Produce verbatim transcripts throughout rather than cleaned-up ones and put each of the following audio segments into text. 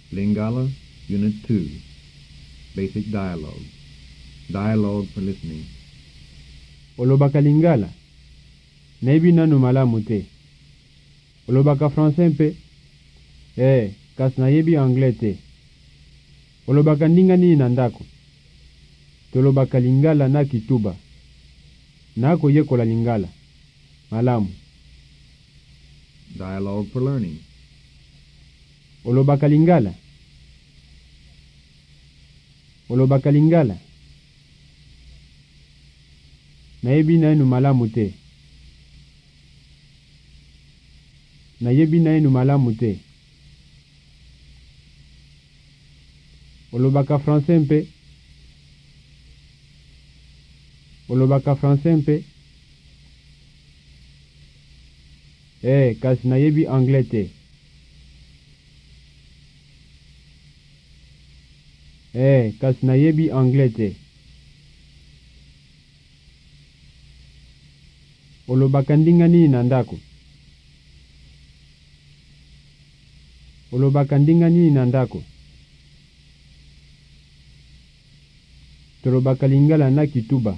Lingala, Unit two. Basic Dialogue. Dialogue for listening. Olobaka Lingala. Naibi nanu malamu te. Olobaka français mpe. Eh, kas nayebi anglais te. Olobaka ndinga nini na ndako. Tolobaka Lingala na kituba. Nako yekola Lingala. Malamu. Dialogue for learning. Olobaka Lingala. Olobaka Lingala. Nayebi nanu malamu te. Nayebi nanu malamu te. Olobaka français mpe. Olobaka français mpe. Eh, kasi nayebi anglais te. Eh, kasi nayebi anglais te. Olobaka ndinga nini na ndako. Olobaka ndinga nini na ndako. Tolobaka Lingala na kituba.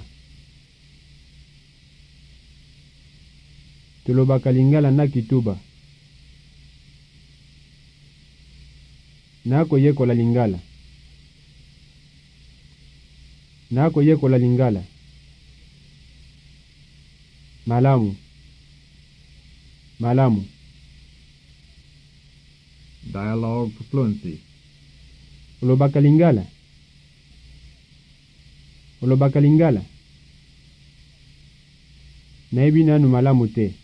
Tolobaka Lingala na kituba. Nako yekola Lingala. Nako yekola Lingala. Malamu. Malamu. Dialogue for fluency. Olobaka Lingala. Olobaka Lingala. Nayebi nanu malamu te.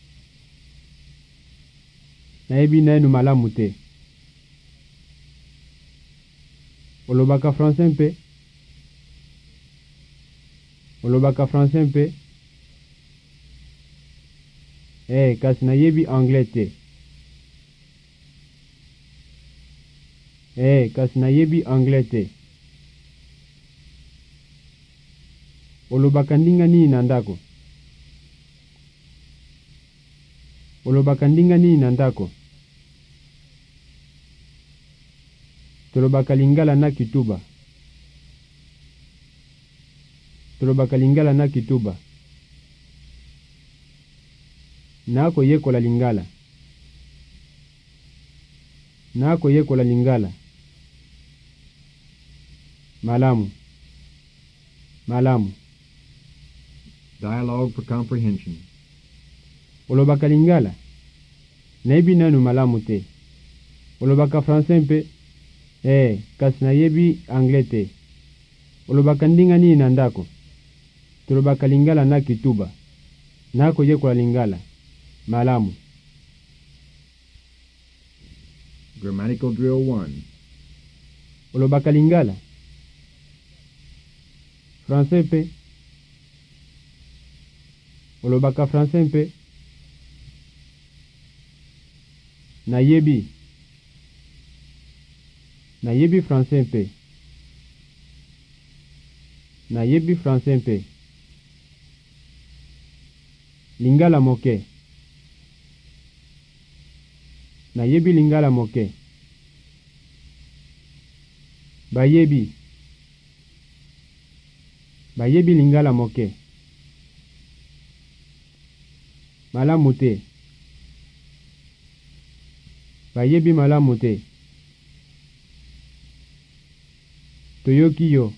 Nayebi nanu malamu te. Olobaka français mpe. Olobaka français mpe. Eh, kasi nayebi anglais te. Eh, kasi nayebi anglais te. Olobaka ndinga nini na ndako. Olobaka ndinga nini na ndako. Tolobaka Lingala na kituba. Tolobaka Lingala na kituba. Nako yekola Lingala. Nako yekola Lingala. Malamu. Malamu. Dialogue for comprehension. Olobaka Lingala. Nayebi nanu malamu te. Olobaka français mpe. Eh, kasi nayebi anglais te. Olobaka ndinga nini na ndako. Tolobaka Lingala na kituba. Nako yekola Lingala. Malamu. Grammatical drill one. Olobaka Lingala. Français mpe. Olobaka français mpe. Nayebi. Nayebi français mpe. Nayebi français mpe. Lingala moke. Nayebi Lingala moke. Bayebi. Bayebi Lingala moke. Malamu te. Bayebi malamu te. Toyoki yo.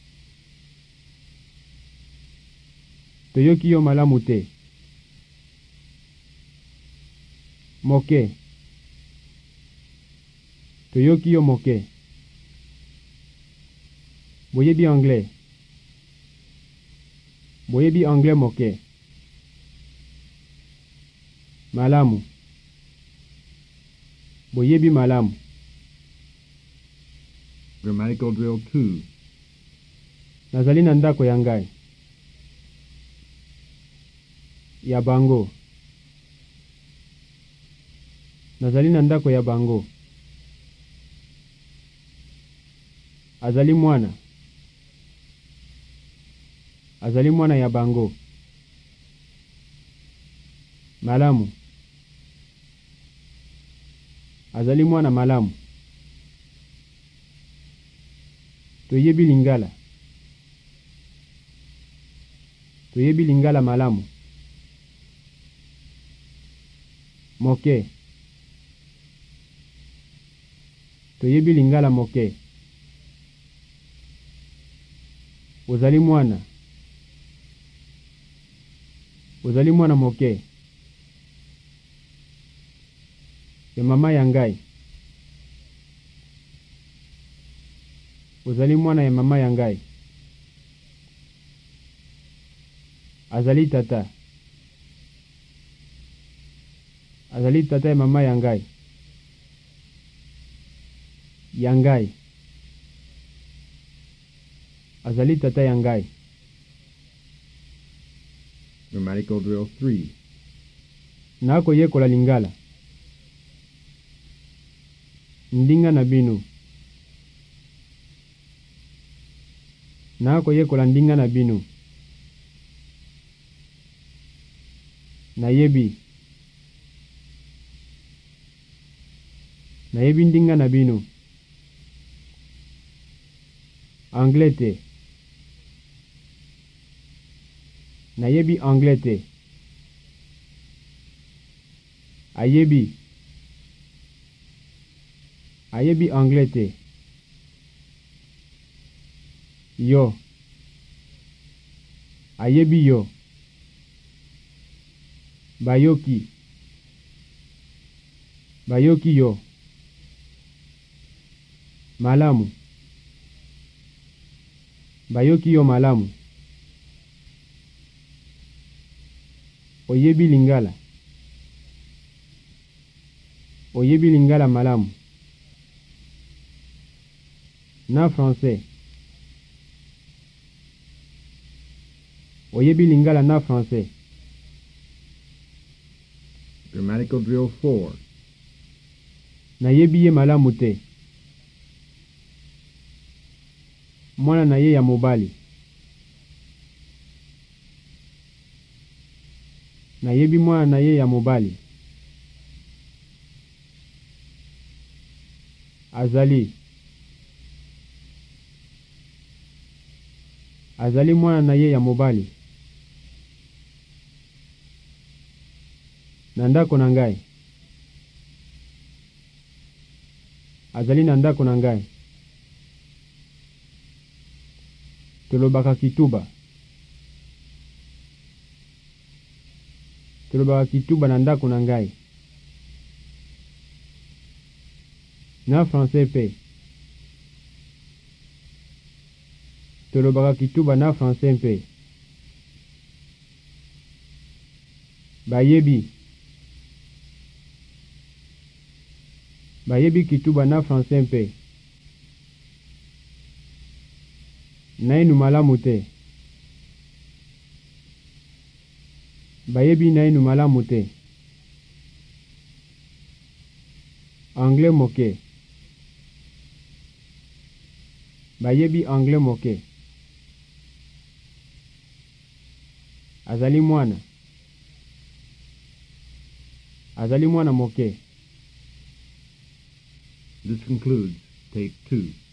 Toyoki yo malamu te. Moke. Toyoki yo moke. Boyebi anglais. Boyebi anglais moke. Malamu. Boyebi malamu. Grammatical drill two. Nazali na ndako ya ngai. Ya bango. Nazali na ndako ya bango. Azali mwana. Azali mwana ya bango. Malamu. Azali mwana malamu. toyebi lingala toyebi lingala malamu moke toyebi lingala moke ozali mwana ozali mwana moke ya mama ya ngai ozali mwana ya mama ya ngai azali tata azali tata ya mama ya ngai ya ngai azali tata ya ngai. Grammatical drill three. Nako yekola lingala ndinga na bino nako yekola ndinga na bino nayebi nayebi ndinga na bino Anglete nayebi Anglete ayebi ayebi Anglete yo ayebi yo bayoki bayoki yo malamu bayoki yo malamu oyebi lingala oyebi lingala malamu na français oyebi lingala na français. Grammatical drill four. Nayebi ye malamu te mwana na ye ya mobali nayebi mwana na ye ya mobali azali azali mwana na ye ya mobali na ndako na ngai azali na ndako na ngai tolobaka kituba tolobaka kituba na ndako na ngai na français pe tolobaka kituba na français pe bayebi bayebi kituba na français pe nainu malamu te bayebi nainu malamu te anglais moke bayebi anglais moke azali mwana azali mwana moke. This concludes take two.